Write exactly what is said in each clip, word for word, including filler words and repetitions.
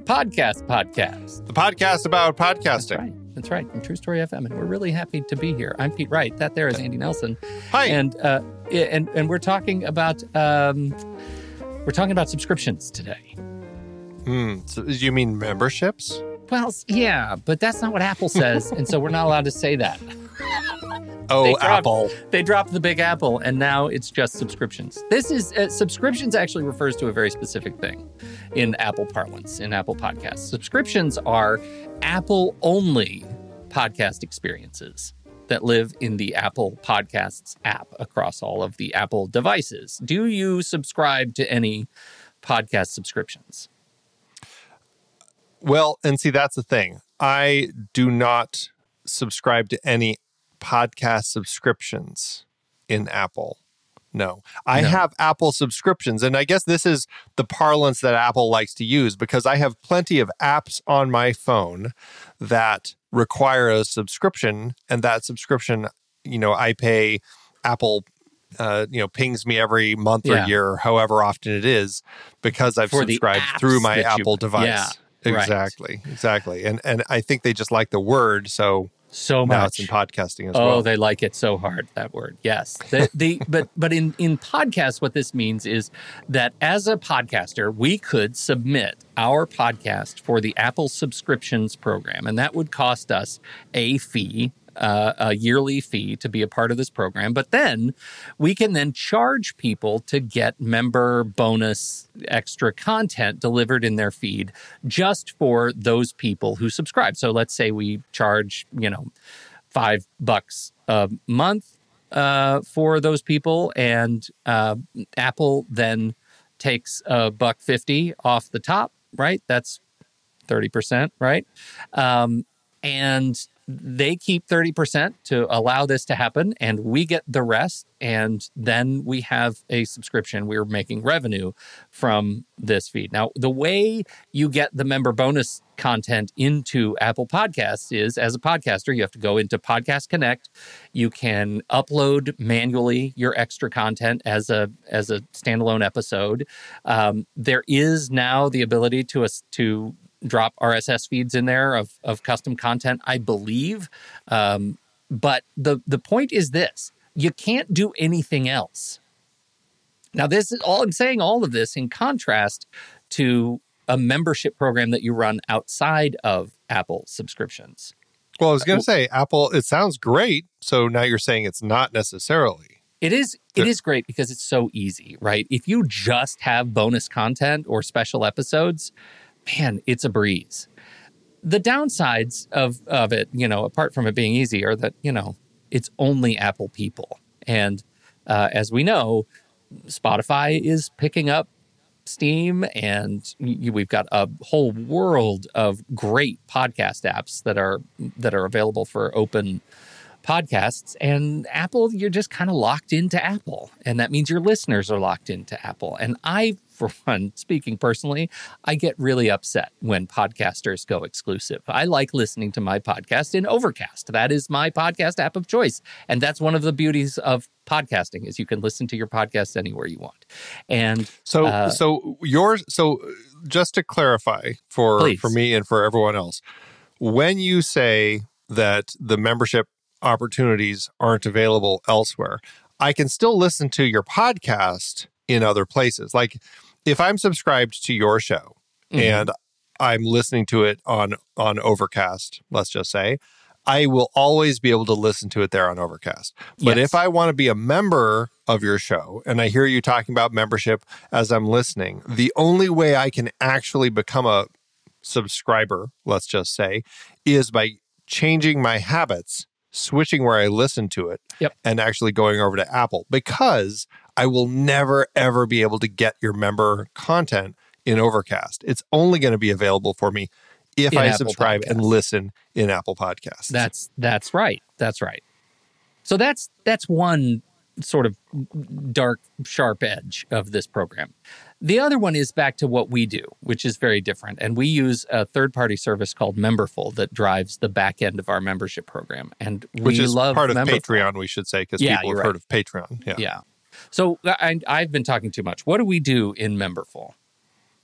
Podcast Podcast. The podcast about podcasting. That's right. That's right. From True Story F M. And we're really happy to be here. I'm Pete Wright. That there is Andy Nelson. Hi. And uh, and and we're talking about um, we're talking about subscriptions today. Hmm. So you mean memberships? Well, yeah, but that's not what Apple says, and so we're not allowed to say that. Oh, They dropped- Apple. They dropped the big apple, and now it's just subscriptions. This is uh, subscriptions actually refers to a very specific thing in Apple parlance, in Apple podcasts. Subscriptions are Apple-only podcast experiences that live in the Apple Podcasts app across all of the Apple devices. Do you subscribe to any podcast subscriptions? Well, and see, that's the thing. I do not subscribe to any podcast subscriptions in Apple. No, I No. have Apple subscriptions. And I guess this is the parlance that Apple likes to use because I have plenty of apps on my phone that require a subscription. And that subscription, you know, I pay Apple, uh, you know, pings me every month Yeah. or year, or however often it is, because I've For the subscribed apps through my that you- Apple device. Yeah, right. Exactly. Exactly. And and I think they just like the word. So So now much. it's in podcasting as Oh, well. they like it so hard, that word. Yes. The, the but but in, in podcasts, what this means is that as a podcaster, we could submit our podcast for the Apple subscriptions program, and that would cost us a fee, uh, a yearly fee to be a part of this program. But then we can then charge people to get member bonus extra content delivered in their feed just for those people who subscribe. So let's say we charge, you know, five bucks a month uh, for those people, and uh, Apple then takes a buck fifty off the top, right? That's thirty percent, right? Um, and they keep thirty percent to allow this to happen, and we get the rest. And then we have a subscription. We're making revenue from this feed. Now, the way you get the member bonus content into Apple Podcasts is, as a podcaster, you have to go into Podcast Connect. You can upload manually your extra content as a as a standalone episode. Um, there is now the ability to us to drop R S S feeds in there of, of custom content, I believe. Um, but the, the point is this, you can't do anything else. Now, this is all I'm saying, all of this in contrast to a membership program that you run outside of Apple subscriptions. Well, I was going to say, Apple, it sounds great. So now you're saying it's not necessarily. It is it is great because it's so easy, right? If you just have bonus content or special episodes, man, it's a breeze. The downsides of, of it, you know, apart from it being easy, are that, you know, it's only Apple people. And uh, as we know, Spotify is picking up steam, and y- we've got a whole world of great podcast apps that are that are available for open podcasts. And Apple, you're just kind of locked into Apple. And that means your listeners are locked into Apple. And I, for one, speaking personally, I get really upset when podcasters go exclusive. I like listening to my podcast in Overcast. That is my podcast app of choice. And that's one of the beauties of podcasting, is you can listen to your podcast anywhere you want. And So, uh, so yours, so just to clarify for, Please. for me and for everyone else, when you say that the membership opportunities aren't available elsewhere, I can still listen to your podcast in other places. Like if I'm subscribed to your show Mhm. and I'm listening to it on on Overcast, let's just say, I will always be able to listen to it there on Overcast. But Yes. if I want to be a member of your show and I hear you talking about membership as I'm listening, the only way I can actually become a subscriber, let's just say, is by changing my habits, switching where I listen to it, Yep. and actually going over to Apple, because I will never, ever be able to get your member content in Overcast. It's only going to be available for me if In I Apple subscribe and Podcasts. listen in Apple Podcasts. That's that's right. That's right. So that's that's one sort of dark, sharp edge of this program. The other one is back to what we do, which is very different. And we use a third-party service called Memberful that drives the back end of our membership program. And we Which is love part of Memberful. Patreon, we should say, because Yeah, people you're have right. heard of Patreon. Yeah. Yeah. So I, I've been talking too much. What do we do in Memberful?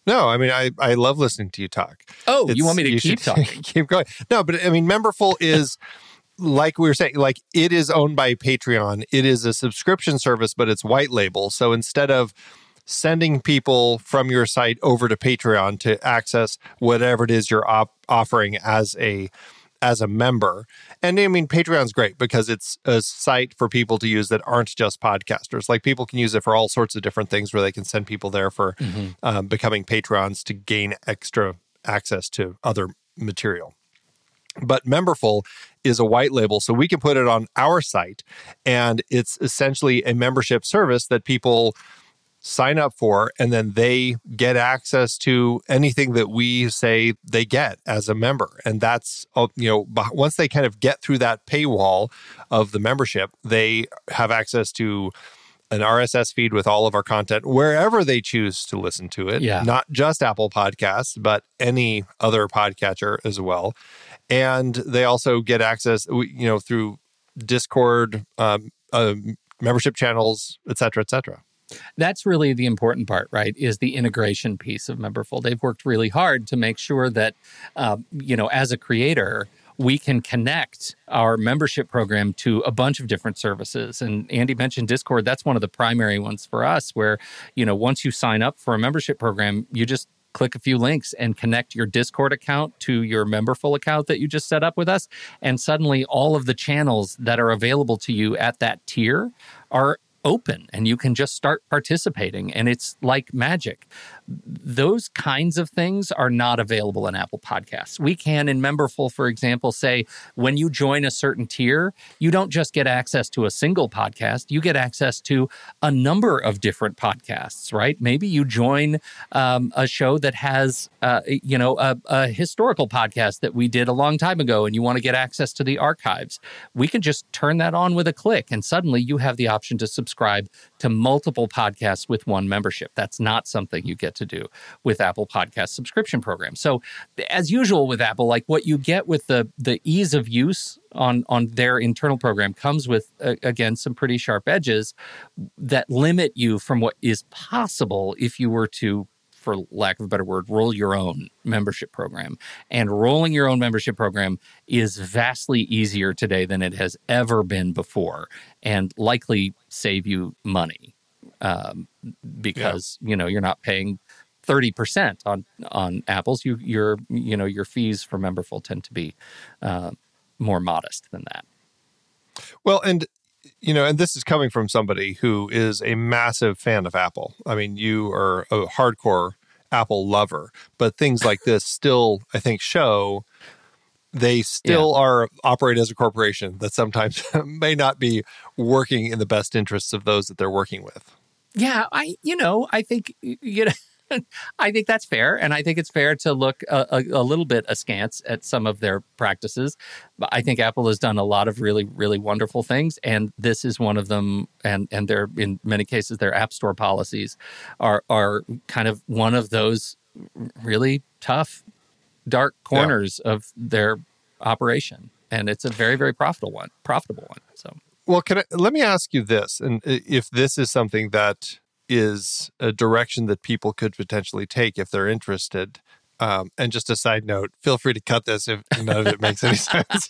No, I mean, I, I love listening to you talk. Oh, It's- you want me to you keep should talking? Keep going. No, but I mean, Memberful is, like we were saying, like it is owned by Patreon. It is a subscription service, but it's white label. So instead of sending people from your site over to Patreon to access whatever it is you're op- offering as a as a member. And I mean, Patreon's great because it's a site for people to use that aren't just podcasters. Like people can use it for all sorts of different things where they can send people there for mm-hmm. um, becoming Patrons to gain extra access to other material. But Memberful is a white label, so we can put it on our site. And it's essentially a membership service that people sign up for, and then they get access to anything that we say they get as a member. And that's, you know, once they kind of get through that paywall of the membership, they have access to an R S S feed with all of our content wherever they choose to listen to it. Yeah. Not just Apple Podcasts, but any other podcatcher as well. And they also get access, you know, through Discord, um, uh, membership channels, et cetera, et cetera. That's really the important part, right, is the integration piece of Memberful. They've worked really hard to make sure that, uh, you know, as a creator, we can connect our membership program to a bunch of different services. And Andy mentioned Discord. That's one of the primary ones for us where, you know, once you sign up for a membership program, you just click a few links and connect your Discord account to your Memberful account that you just set up with us. And suddenly all of the channels that are available to you at that tier are open and you can just start participating, and it's like magic. Those kinds of things are not available in Apple Podcasts. We can, in Memberful, for example, say when you join a certain tier, you don't just get access to a single podcast, you get access to a number of different podcasts, right? Maybe you join um, a show that has, uh, you know, a, a historical podcast that we did a long time ago, and you want to get access to the archives. We can just turn that on with a click, and suddenly you have the option to subscribe subscribe to multiple podcasts with one membership. That's not something you get to do with Apple Podcast subscription program. So as usual with Apple, like what you get with the the ease of use on, on their internal program comes with, uh, again, some pretty sharp edges that limit you from what is possible if you were to, for lack of a better word, roll your own membership program. And rolling your own membership program is vastly easier today than it has ever been before, and likely save you money um, because yeah. you know you're not paying thirty percent on on Apple's. You your you know your fees for Memberful tend to be uh, more modest than that. Well, and you know, and this is coming from somebody who is a massive fan of Apple. I mean, you are a hardcore Apple lover, but things like this still, I think, show they still yeah. are operate as a corporation that sometimes may not be working in the best interests of those that they're working with. Yeah, I, you know, I think, you know, I think that's fair. And I think it's fair to look a, a, a little bit askance at some of their practices. But I think Apple has done a lot of really, really wonderful things. And this is one of them. And and they're, in many cases, their App Store policies are are kind of one of those really tough, dark corners yeah. of their operation. And it's a very, very profitable one, profitable one. So, well, can I, let me ask you this. And if this is something that is a direction that people could potentially take if they're interested. Um, and just a side note, feel free to cut this if none of it makes any sense.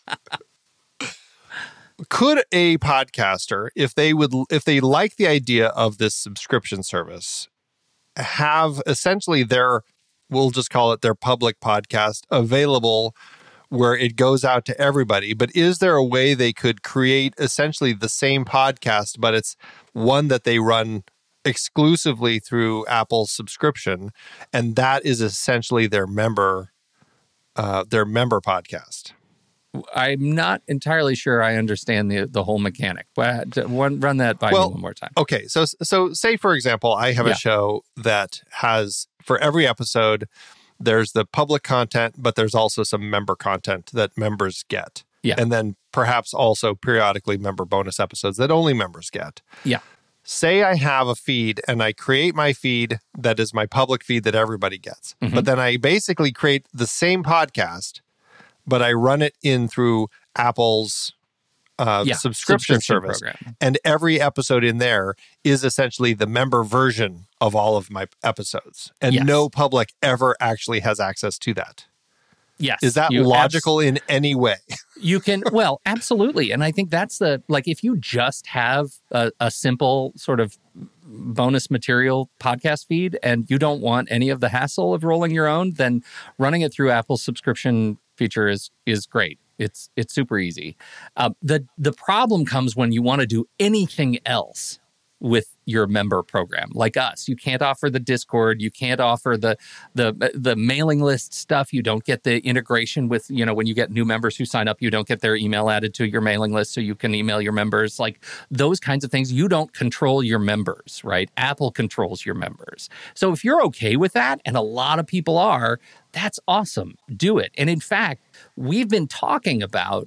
Could a podcaster, if they would, if they like the idea of this subscription service, have essentially their, we'll just call it their public podcast available where it goes out to everybody? But is there a way they could create essentially the same podcast, but it's one that they run exclusively through Apple's subscription, and that is essentially their member, uh, their member podcast? I'm not entirely sure I understand the the whole mechanic. One, run that by well, me one more time. Okay, so so say for example, I have yeah. a show that has, for every episode, there's the public content, but there's also some member content that members get, yeah, and then perhaps also periodically member bonus episodes that only members get. Yeah. Say I have a feed and I create my feed that is my public feed that everybody gets. Mm-hmm. But then I basically create the same podcast, but I run it in through Apple's uh, yeah, subscription, subscription service. program. And every episode in there is essentially the member version of all of my episodes. And Yes. no public ever actually has access to that. Yes. Is that you logical in any way? You can, well, absolutely. And I think that's the, like, if you just have a, a simple sort of bonus material podcast feed and you don't want any of the hassle of rolling your own, then running it through Apple's subscription feature is is great. It's it's super easy. Uh, the the problem comes when you want to do anything else with your member program, like us. You can't offer the Discord. You can't offer the the the mailing list stuff. You don't get the integration with, you know, when you get new members who sign up, you don't get their email added to your mailing list so you can email your members. Like those kinds of things. You don't control your members, right? Apple controls your members. So if you're okay with that, and a lot of people are, that's awesome. Do it. And in fact, we've been talking about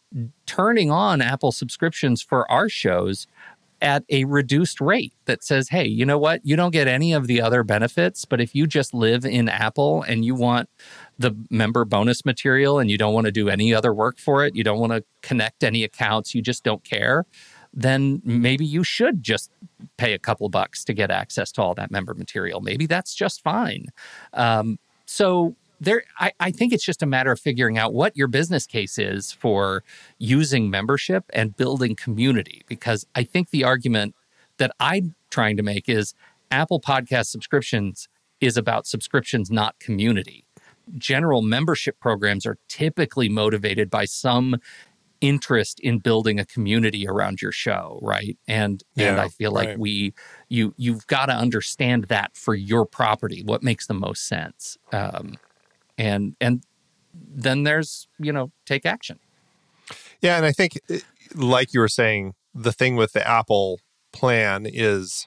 turning on Apple subscriptions for our shows at a reduced rate that says, hey, you know what? You don't get any of the other benefits, but if you just live in Apple and you want the member bonus material and you don't want to do any other work for it, you don't want to connect any accounts, you just don't care, then maybe you should just pay a couple bucks to get access to all that member material. Maybe that's just fine. Um, so There, I, I think it's just a matter of figuring out what your business case is for using membership and building community. Because I think the argument that I'm trying to make is Apple Podcast subscriptions is about subscriptions, not community. General membership programs are typically motivated by some interest in building a community around your show, right? And Yeah, and I feel like right. we you you've got to understand that for your property, what makes the most sense. Um, And and then there's, you know, take action. Yeah, and I think, like you were saying, the thing with the Apple plan is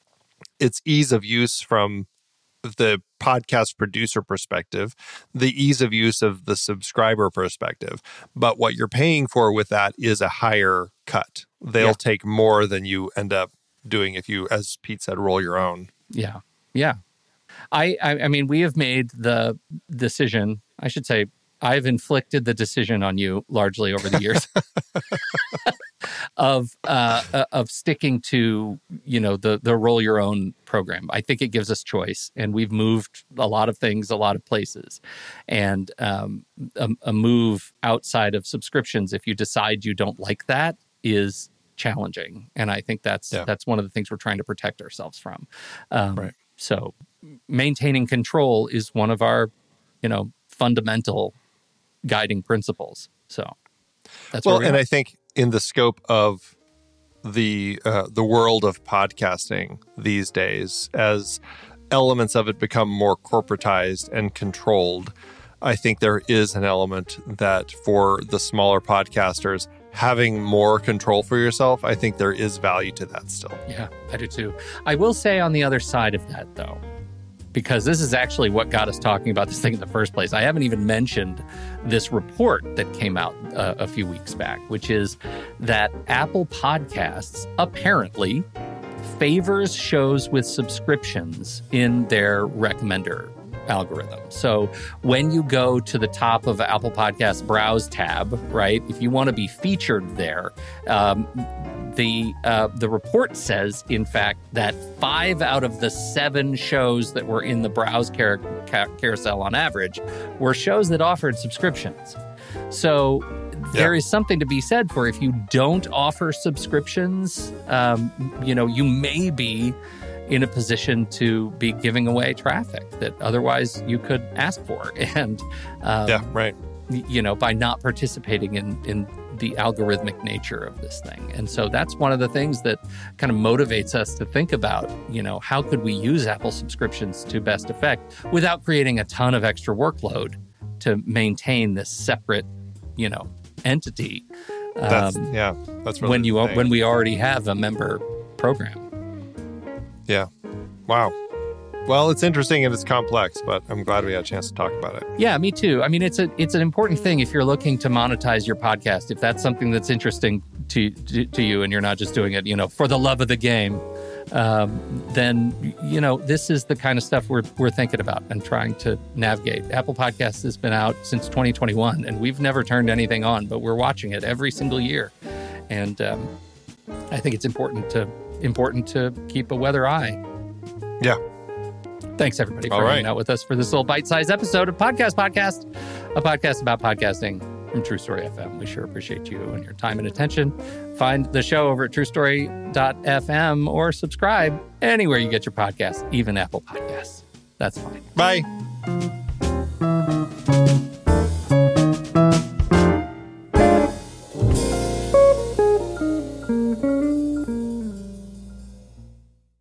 its ease of use from the podcast producer perspective, the ease of use of the subscriber perspective. But what you're paying for with that is a higher cut. They'll Yeah. take more than you end up doing if you, as Pete said, roll your own. Yeah, yeah. I, I I mean, we have made the decision, I should say, I've inflicted the decision on you largely over the years of uh, of sticking to, you know, the the roll your own program. I think it gives us choice, and we've moved a lot of things, a lot of places, and um, a, a move outside of subscriptions, if you decide you don't like that, is challenging, and I think that's Yeah. that's one of the things we're trying to protect ourselves from. Um, Right. So maintaining control is one of our, you know, fundamental guiding principles. So that's Well, where we and are. I think in the scope of the uh, the world of podcasting these days, as elements of it become more corporatized and controlled, I think there is an element that for the smaller podcasters, having more control for yourself, I think there is value to that still. Yeah, I do too. I will say on the other side of that, though, because this is actually what got us talking about this thing in the first place. I haven't even mentioned this report that came out uh, a few weeks back, which is that Apple Podcasts apparently favors shows with subscriptions in their recommender algorithm. So when you go to the top of Apple Podcasts Browse tab, right, if you want to be featured there, um, the uh, the report says, in fact, that five out of the seven shows that were in the Browse car- car- carousel on average were shows that offered subscriptions. So there Yeah. is something to be said for if you don't offer subscriptions, um, you know, you may be in a position to be giving away traffic that otherwise you could ask for. And, um, Yeah, right. y- you know, by not participating in, in the algorithmic nature of this thing. And so that's one of the things that kind of motivates us to think about, you know, how could we use Apple subscriptions to best effect without creating a ton of extra workload to maintain this separate, you know, entity. That's um, yeah. That's really when you the thing. when we already have a member program. Yeah. Wow. Well, it's interesting and it's complex, but I'm glad we had a chance to talk about it. Yeah, me too. I mean, it's a it's an important thing if you're looking to monetize your podcast. If that's something that's interesting to to, to you, and you're not just doing it, you know, for the love of the game, um, then you know this is the kind of stuff we're we're thinking about and trying to navigate. Apple Podcasts has been out since twenty twenty-one, and we've never turned anything on, but we're watching it every single year. And um, I think it's important to important to keep a weather eye. Yeah. Thanks, everybody, for All right. hanging out with us for this little bite-sized episode of Podcast Podcast, a podcast about podcasting from True Story F M. We sure appreciate you and your time and attention. Find the show over at true story dot f m or subscribe anywhere you get your podcasts, even Apple Podcasts. That's fine. Bye.